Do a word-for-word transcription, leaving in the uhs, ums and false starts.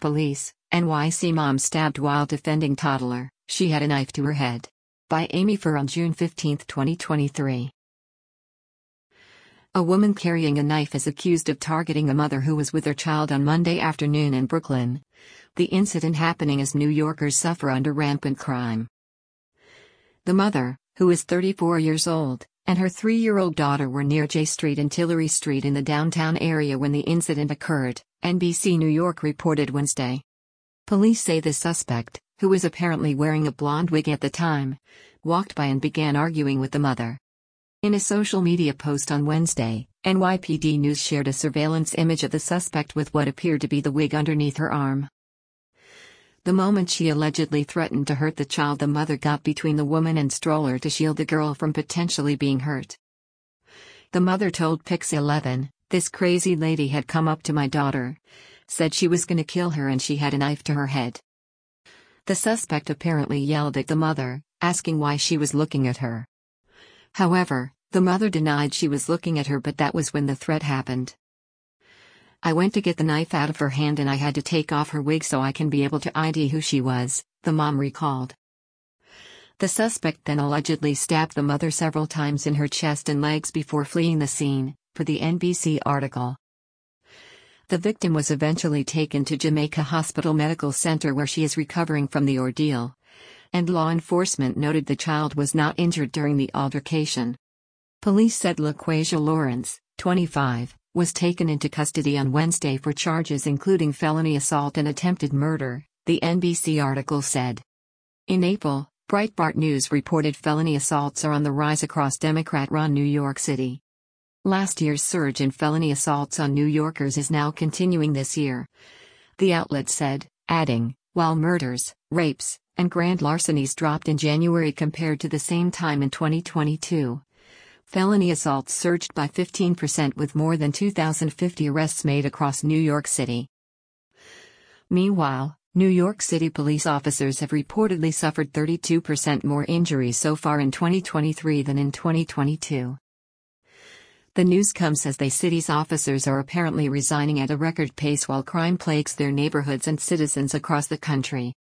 police. N Y C mom stabbed while defending toddler, she had a knife to her head. By Amy Fur on June fifteenth, twenty twenty-three. A woman carrying a knife is accused of targeting a mother who was with her child on Monday afternoon in Brooklyn. The incident happening as New Yorkers suffer under rampant crime. The mother, who is thirty-four years old, and her three-year-old daughter were near J Street and Tillery Street in the downtown area when the incident occurred, N B C New York reported Wednesday. Police say the suspect, who was apparently wearing a blonde wig at the time, walked by and began arguing with the mother. In a social media post on Wednesday, N Y P D News shared a surveillance image of the suspect with what appeared to be the wig underneath her arm. The moment she allegedly threatened to hurt the child, the mother got between the woman and stroller to shield the girl from potentially being hurt. The mother told Pix eleven, "This crazy lady had come up to my daughter, said she was gonna kill her and she had a knife to her head." The suspect apparently yelled at the mother, asking why she was looking at her. However, the mother denied she was looking at her, but that was when the threat happened. "I went to get the knife out of her hand and I had to take off her wig so I can be able to I D who she was," the mom recalled. The suspect then allegedly stabbed the mother several times in her chest and legs before fleeing the scene, per the N B C article. The victim was eventually taken to Jamaica Hospital Medical Center where she is recovering from the ordeal, and law enforcement noted the child was not injured during the altercation. Police said LaQuasia Lawrence, twenty-five, was taken into custody on Wednesday for charges including felony assault and attempted murder, the N B C article said. In April, Breitbart News reported felony assaults are on the rise across Democrat-run New York City. Last year's surge in felony assaults on New Yorkers is now continuing this year, the outlet said, adding, while murders, rapes, and grand larcenies dropped in January compared to the same time in twenty twenty-two, felony assaults surged by fifteen percent with more than two thousand fifty arrests made across New York City. Meanwhile, New York City police officers have reportedly suffered thirty-two percent more injuries so far in twenty twenty-three than in twenty twenty-two. The news comes as the city's officers are apparently resigning at a record pace while crime plagues their neighborhoods and citizens across the country.